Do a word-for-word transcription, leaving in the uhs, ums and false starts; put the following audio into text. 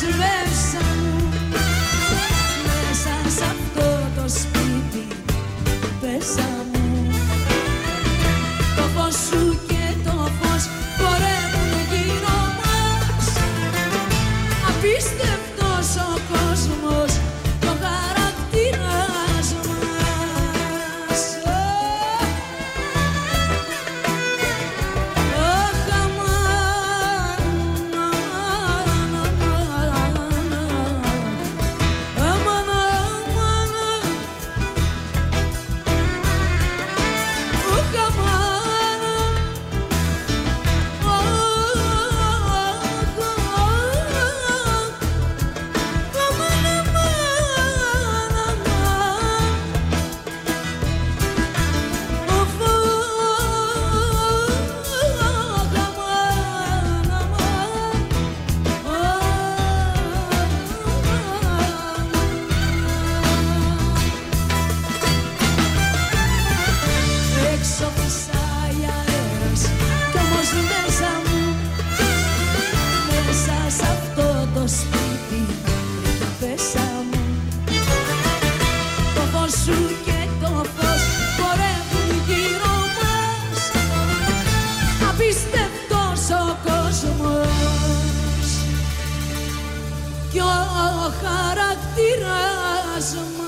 μέσα μου, μέσα σ' αυτό το σπίτι πέσα μου. Το φως σου και το φως χορεύουν γύρω μας. Απίστευτος ο κόσμος και ο χαρακτήρας μας. Αχ, αμάν, αμάν, αμάν, αμάν, αχ, αμάν, έξω φυσάει αέρας κι όμως μέσα μου, μέσα σ' αυτό το σπίτι πέσα μου. Το φως σου και το φως χορεύουν γύρω μας. Απίστευτος ο κόσμος και ο χαρακτήρας μας.